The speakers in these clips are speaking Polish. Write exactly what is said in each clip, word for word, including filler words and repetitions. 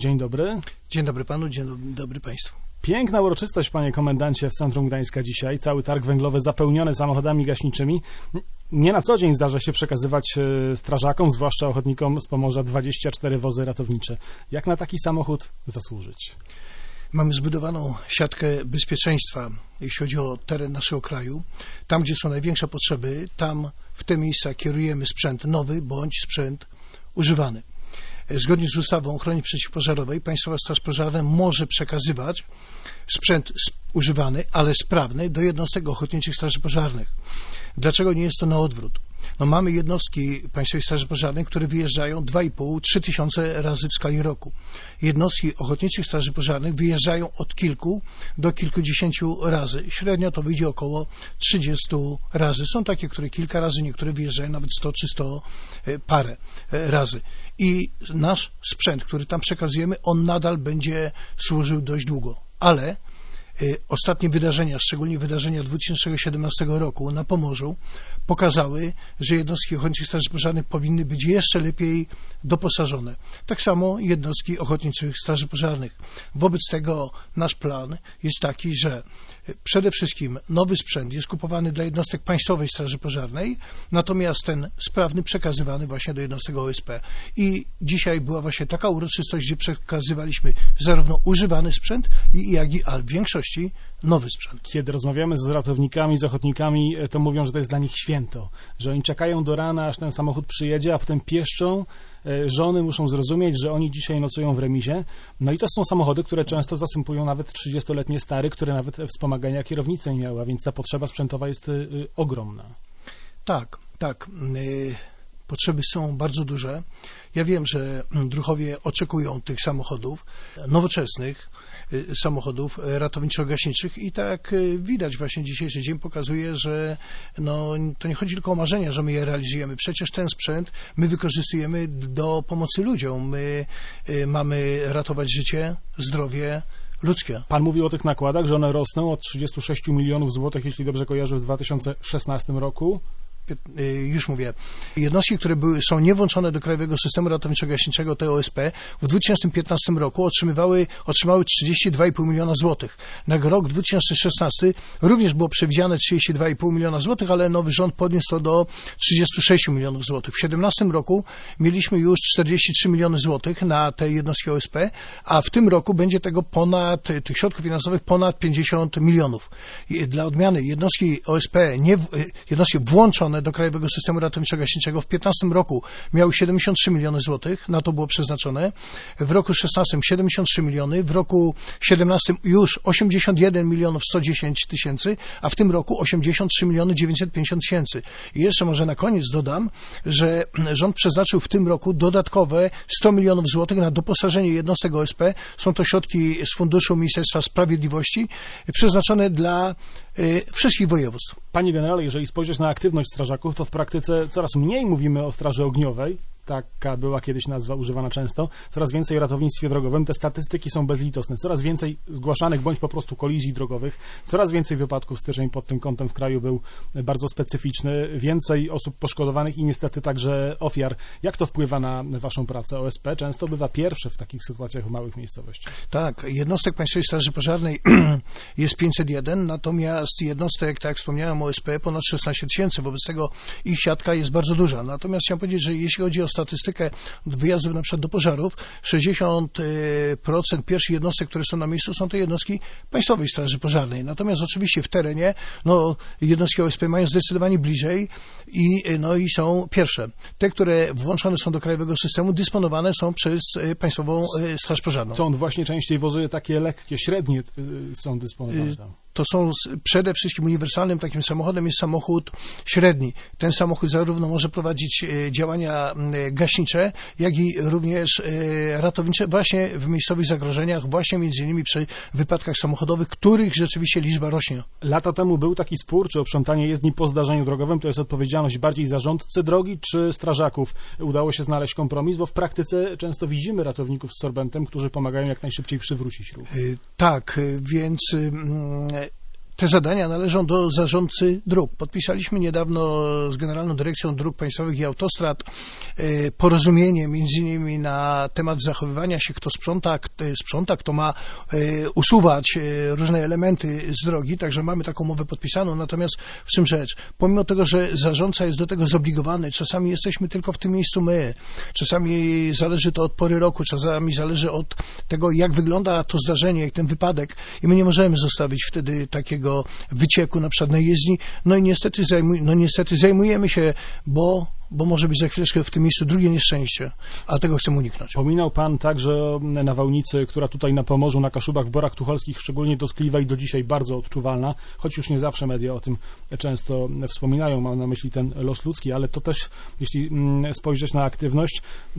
dzień dobry. Dzień dobry panu, dzień dobry państwu. Piękna uroczystość, panie komendancie, w centrum Gdańska dzisiaj. Cały targ węglowy zapełniony samochodami gaśniczymi. Nie na co dzień zdarza się przekazywać strażakom, zwłaszcza ochotnikom z Pomorza, dwadzieścia cztery wozy ratownicze. Jak na taki samochód zasłużyć? Mamy zbudowaną siatkę bezpieczeństwa, jeśli chodzi o teren naszego kraju. Tam, gdzie są największe potrzeby, tam w te miejsca kierujemy sprzęt nowy bądź sprzęt używany. Zgodnie z ustawą o ochronie przeciwpożarowej Państwowa Straż Pożarna może przekazywać sprzęt używany, ale sprawny do jednostek ochotniczych straży pożarnych. Dlaczego nie jest to na odwrót? No mamy jednostki Państwowej Straży Pożarnej, które wyjeżdżają dwa i pół do trzech tysiące razy w skali roku. Jednostki ochotniczych straży pożarnych wyjeżdżają od kilku do kilkudziesięciu razy. Średnio to wyjdzie około trzydziestu razy. Są takie, które kilka razy, niektóre wyjeżdżają nawet sto czy sto parę razy. I nasz sprzęt, który tam przekazujemy, on nadal będzie służył dość długo. Ale ostatnie wydarzenia, szczególnie wydarzenia dwa tysiące siedemnastego roku na Pomorzu, pokazały, że jednostki ochotniczych straży pożarnych powinny być jeszcze lepiej doposażone. Tak samo jednostki ochotniczych straży pożarnych. Wobec tego nasz plan jest taki, że przede wszystkim nowy sprzęt jest kupowany dla jednostek Państwowej Straży Pożarnej, natomiast ten sprawny przekazywany właśnie do jednostek O S P. I dzisiaj była właśnie taka uroczystość, gdzie przekazywaliśmy zarówno używany sprzęt, jak i a w większości nowy sprzęt. Kiedy rozmawiamy z ratownikami, z ochotnikami, to mówią, że to jest dla nich święto, że oni czekają do rana, aż ten samochód przyjedzie, a potem pieszczą. Żony muszą zrozumieć, że oni dzisiaj nocują w remizie. No i to są samochody, które często zasypują nawet trzydziestoletnie stary, które nawet wspomagania kierownicy nie miały, a więc ta potrzeba sprzętowa jest y, ogromna. Tak, tak. Y, potrzeby są bardzo duże. Ja wiem, że druhowie oczekują tych samochodów nowoczesnych, samochodów ratowniczo-gaśniczych i tak widać, właśnie dzisiejszy dzień pokazuje, że no, to nie chodzi tylko o marzenia, że my je realizujemy. Przecież ten sprzęt my wykorzystujemy do pomocy ludziom. My mamy ratować życie, zdrowie ludzkie. Pan mówił o tych nakładach, że one rosną od trzydziestu sześciu milionów złotych, jeśli dobrze kojarzę, w dwa tysiące szesnastym roku. Już mówię, jednostki, które były, są niewłączone do Krajowego Systemu Ratowniczo-Gaśniczego, T O S P, w dwa tysiące piętnastym roku otrzymywały, otrzymały trzydzieści dwa i pół miliona złotych. Na rok dwa tysiące szesnasty również było przewidziane trzydzieści dwa i pół miliona złotych, ale nowy rząd podniósł to do trzydziestu sześciu milionów złotych. W siedemnastym roku mieliśmy już czterdzieści trzy miliony złotych na te jednostki O S P, a w tym roku będzie tego ponad, tych środków finansowych ponad pięćdziesiąt milionów. Dla odmiany jednostki O S P, nie, jednostki włączone do Krajowego Systemu Ratowniczo-Gaśniczego w piętnastym roku miały siedemdziesiąt trzy miliony złotych, na to było przeznaczone. W roku szesnastym siedemdziesiąt trzy miliony, w roku siedemnastym już osiemdziesiąt jeden milionów sto dziesięć tysięcy, a w tym roku osiemdziesiąt trzy miliony dziewięćset pięćdziesiąt tysięcy. I jeszcze może na koniec dodam, że rząd przeznaczył w tym roku dodatkowe sto milionów złotych na doposażenie jednostek O S P. Są to środki z funduszu Ministerstwa Sprawiedliwości przeznaczone dla y, wszystkich województw. Panie generale, jeżeli spojrzeć na aktywność strażaków, to w praktyce coraz mniej mówimy o straży ogniowej. Taka była kiedyś nazwa używana często. Coraz więcej o ratownictwie drogowym. Te statystyki są bezlitosne. Coraz więcej zgłaszanych bądź po prostu kolizji drogowych. Coraz więcej wypadków. Styczeń pod tym kątem w kraju był bardzo specyficzny. Więcej osób poszkodowanych i niestety także ofiar. Jak to wpływa na waszą pracę? O S P często bywa pierwsze w takich sytuacjach w małych miejscowościach. Tak. Jednostek Państwowej Straży Pożarnej jest pięćset jeden, natomiast jednostek, tak jak wspomniałem, O S P ponad szesnaście tysięcy. Wobec tego ich siatka jest bardzo duża. Natomiast chciałem powiedzieć, że jeśli chodzi o statystykę wyjazdów na przykład do pożarów, sześćdziesiąt procent pierwszych jednostek, które są na miejscu, są to jednostki Państwowej Straży Pożarnej. Natomiast oczywiście w terenie no, jednostki O S P mają zdecydowanie bliżej i, no, i są pierwsze. Te, które włączone są do krajowego systemu, dysponowane są przez Państwową Straż Pożarną. Co on właśnie częściej wozy takie lekkie, średnie są dysponowane tam? To są przede wszystkim uniwersalnym takim samochodem jest samochód średni. Ten samochód zarówno może prowadzić działania gaśnicze, jak i również ratownicze właśnie w miejscowych zagrożeniach, właśnie między innymi przy wypadkach samochodowych, których rzeczywiście liczba rośnie. Lata temu był taki spór, czy oprzątanie jezdni po zdarzeniu drogowym to jest odpowiedzialność bardziej zarządcy drogi, czy strażaków. Udało się znaleźć kompromis, bo w praktyce często widzimy ratowników z sorbentem, którzy pomagają jak najszybciej przywrócić ruch. Tak, więc Te zadania należą do zarządcy dróg. Podpisaliśmy niedawno z Generalną Dyrekcją Dróg Państwowych i Autostrad porozumienie między innymi na temat zachowywania się, kto sprząta, kto sprząta, kto ma usuwać różne elementy z drogi, także mamy taką umowę podpisaną. Natomiast w czym rzecz? Pomimo tego, że zarządca jest do tego zobligowany, czasami jesteśmy tylko w tym miejscu my, czasami zależy to od pory roku, czasami zależy od tego, jak wygląda to zdarzenie, jak ten wypadek i my nie możemy zostawić wtedy takiego wycieku na przykład na jezdni, no i niestety, zajmuj, no niestety zajmujemy się, bo, bo może być za chwileczkę w tym miejscu drugie nieszczęście, a tego chcemy uniknąć. Wspominał Pan także o nawałnicy, która tutaj na Pomorzu, na Kaszubach, w Borach Tucholskich szczególnie dotkliwa i do dzisiaj bardzo odczuwalna, choć już nie zawsze media o tym często wspominają, mam na myśli ten los ludzki, ale to też, jeśli spojrzeć na aktywność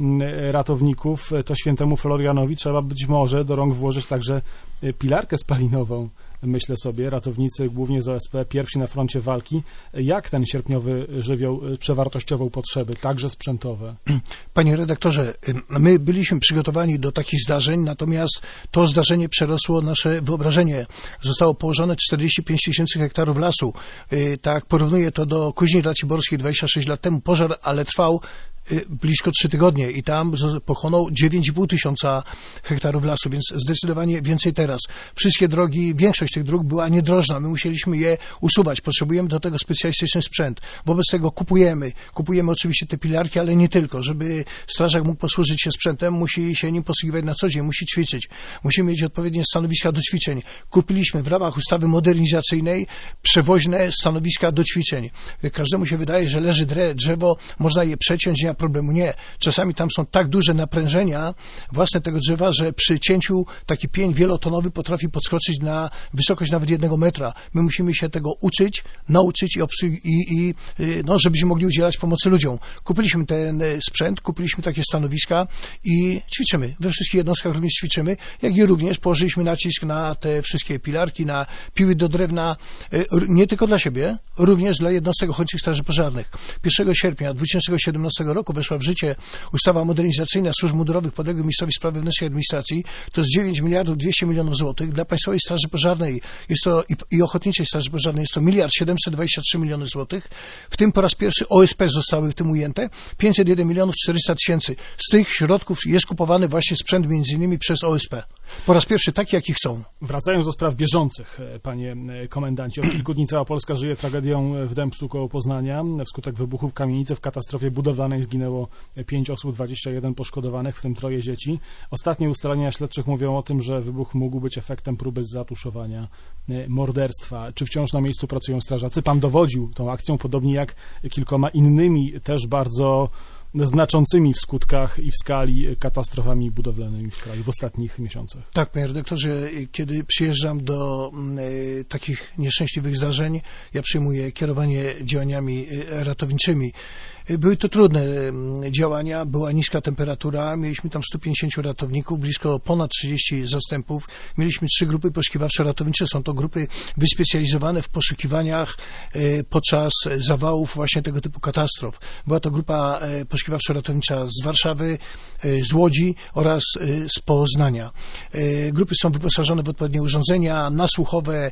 ratowników, to świętemu Florianowi trzeba być może do rąk włożyć także pilarkę spalinową. Myślę sobie, ratownicy, głównie z O S P, pierwsi na froncie walki. Jak ten sierpniowy żywioł przewartościował potrzeby, także sprzętowe? Panie redaktorze, my byliśmy przygotowani do takich zdarzeń, natomiast to zdarzenie przerosło nasze wyobrażenie. Zostało położone czterdzieści pięć tysięcy hektarów lasu. Tak, porównuję to do Kuźni Raciborskiej dwadzieścia sześć lat temu. Pożar, ale trwał blisko trzy tygodnie i tam pochłonął dziewięć i pół tysiąca hektarów lasu, więc zdecydowanie więcej teraz. Wszystkie drogi, większość tych dróg była niedrożna, my musieliśmy je usuwać, potrzebujemy do tego specjalistyczny sprzęt. Wobec tego kupujemy, kupujemy oczywiście te pilarki, ale nie tylko. Żeby strażak mógł posłużyć się sprzętem, musi się nim posługiwać na co dzień, musi ćwiczyć, musimy mieć odpowiednie stanowiska do ćwiczeń. Kupiliśmy w ramach ustawy modernizacyjnej przewoźne stanowiska do ćwiczeń. Każdemu się wydaje, że leży drzewo, można je przeciąć, nie problemu. Nie. Czasami tam są tak duże naprężenia własne tego drzewa, że przy cięciu taki pień wielotonowy potrafi podskoczyć na wysokość nawet jednego metra. My musimy się tego uczyć, nauczyć i, obsług- i, i no, żebyśmy mogli udzielać pomocy ludziom. Kupiliśmy ten sprzęt, kupiliśmy takie stanowiska i ćwiczymy. We wszystkich jednostkach również ćwiczymy, jak i również położyliśmy nacisk na te wszystkie pilarki, na piły do drewna, nie tylko dla siebie, również dla jednostek ochotniczych straży pożarnych. pierwszego sierpnia dwa tysiące siedemnastego roku weszła w życie ustawa modernizacyjna służb mundurowych podległych ministrowi spraw wewnętrznych i administracji. To jest dziewięć miliardów dwieście milionów złotych. Dla Państwowej Straży Pożarnej jest to i, i Ochotniczej Straży Pożarnej jest to miliard siedemset dwadzieścia trzy miliony złotych. W tym po raz pierwszy O S P zostały w tym ujęte. pięćset jeden milionów czterysta tysięcy. Z tych środków jest kupowany właśnie sprzęt między innymi przez O S P. Po raz pierwszy taki, jaki chcą. Wracając do spraw bieżących, panie komendancie. Od kilku dni cała Polska żyje tragedią w Dębcu koło Poznania. Wskutek wybuchu w kamienicy w katastrofie budowlanej zginęło pięć osób, dwadzieścia jeden poszkodowanych, w tym troje dzieci. Ostatnie ustalenia śledczych mówią o tym, że wybuch mógł być efektem próby zatuszowania morderstwa. Czy wciąż na miejscu pracują strażacy? Pan dowodził tą akcją, podobnie jak kilkoma innymi też bardzo znaczącymi w skutkach i w skali katastrofami budowlanymi w kraju w ostatnich miesiącach. Tak, panie redaktorze, kiedy przyjeżdżam do y, takich nieszczęśliwych zdarzeń, ja przyjmuję kierowanie działaniami ratowniczymi. Były to trudne działania, była niska temperatura, mieliśmy tam stu pięćdziesięciu ratowników, blisko ponad trzydziestu zastępów, mieliśmy trzy grupy poszukiwawczo-ratownicze, są to grupy wyspecjalizowane w poszukiwaniach podczas zawałów właśnie tego typu katastrof. Była to grupa poszukiwawczo-ratownicza z Warszawy, z Łodzi oraz z Poznania. Grupy są wyposażone w odpowiednie urządzenia nasłuchowe,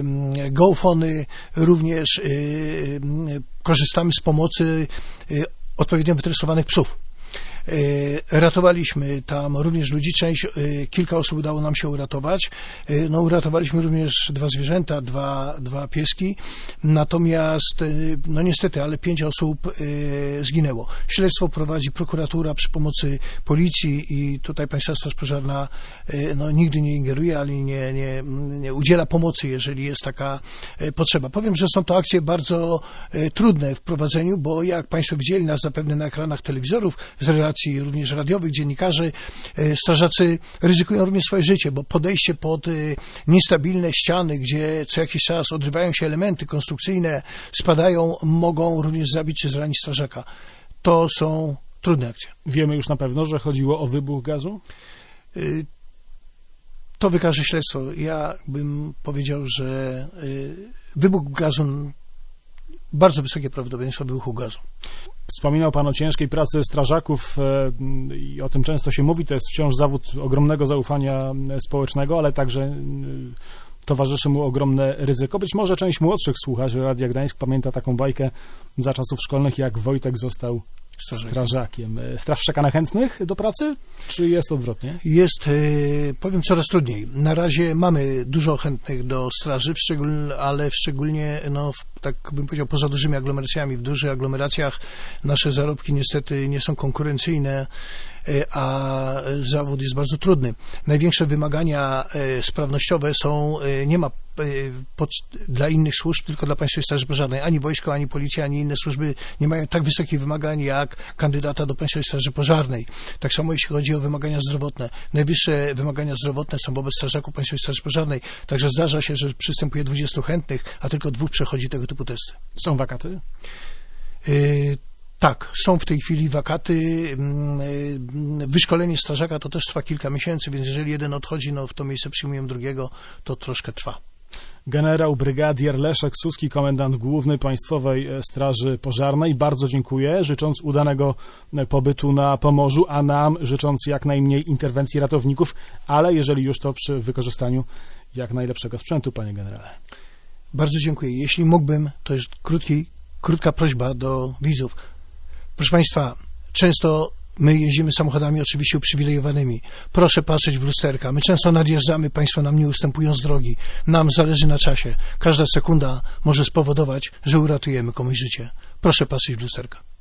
geofony, również korzystamy z pomocy odpowiednio wytresowanych psów. Ratowaliśmy tam również ludzi, część, kilka osób udało nam się uratować. No, uratowaliśmy również dwa zwierzęta, dwa, dwa pieski, natomiast, no niestety, ale pięć osób zginęło. Śledztwo prowadzi prokuratura przy pomocy policji i tutaj Państwa Straż Pożarna no, nigdy nie ingeruje, ale nie, nie, nie udziela pomocy, jeżeli jest taka potrzeba. Powiem, że są to akcje bardzo trudne w prowadzeniu, bo jak Państwo widzieli nas zapewne na ekranach telewizorów z relacji również radiowych, dziennikarzy, strażacy ryzykują również swoje życie, bo podejście pod niestabilne ściany, gdzie co jakiś czas odrywają się elementy konstrukcyjne, spadają, mogą również zabić czy zranić strażaka. To są trudne akcje. Wiemy już na pewno, że chodziło o wybuch gazu? To wykaże śledztwo. Ja bym powiedział, że wybuch gazu, bardzo wysokie prawdopodobieństwo wybuchu gazu. Wspominał Pan o ciężkiej pracy strażaków i o tym często się mówi. To jest wciąż zawód ogromnego zaufania społecznego, ale także towarzyszy mu ogromne ryzyko. Być może część młodszych słuchaczy Radia Gdańsk pamięta taką bajkę za czasów szkolnych, jak Wojtek został strażakiem. strażakiem. Straż czeka na chętnych do pracy, czy jest odwrotnie? Jest, powiem, coraz trudniej. Na razie mamy dużo chętnych do straży, w szczegól, ale szczególnie, no, tak bym powiedział, poza dużymi aglomeracjami. W dużych aglomeracjach nasze zarobki niestety nie są konkurencyjne, a zawód jest bardzo trudny. Największe wymagania sprawnościowe są, nie ma pod, dla innych służb, tylko dla Państwowej Straży Pożarnej. Ani wojsko, ani policja, ani inne służby nie mają tak wysokich wymagań jak kandydata do Państwowej Straży Pożarnej. Tak samo jeśli chodzi o wymagania zdrowotne. Najwyższe wymagania zdrowotne są wobec strażaków Państwowej Straży Pożarnej. Także zdarza się, że przystępuje dwudziestu chętnych, a tylko dwóch przechodzi tego typu testy. Są wakaty? Y Tak, są w tej chwili wakaty. Wyszkolenie strażaka to też trwa kilka miesięcy, więc jeżeli jeden odchodzi, no w to miejsce przyjmują drugiego, to troszkę trwa. Generał brygadier Leszek Suski, komendant główny Państwowej Straży Pożarnej. Bardzo dziękuję, życząc udanego pobytu na Pomorzu, a nam życząc jak najmniej interwencji ratowników, ale jeżeli już to przy wykorzystaniu jak najlepszego sprzętu, panie generale. Bardzo dziękuję. Jeśli mógłbym, to jest krótki, krótka prośba do widzów. Proszę Państwa, często my jeździmy samochodami oczywiście uprzywilejowanymi. Proszę patrzeć w lusterka. My często nadjeżdżamy, Państwo nam nie ustępują z drogi. Nam zależy na czasie. Każda sekunda może spowodować, że uratujemy komuś życie. Proszę patrzeć w lusterka.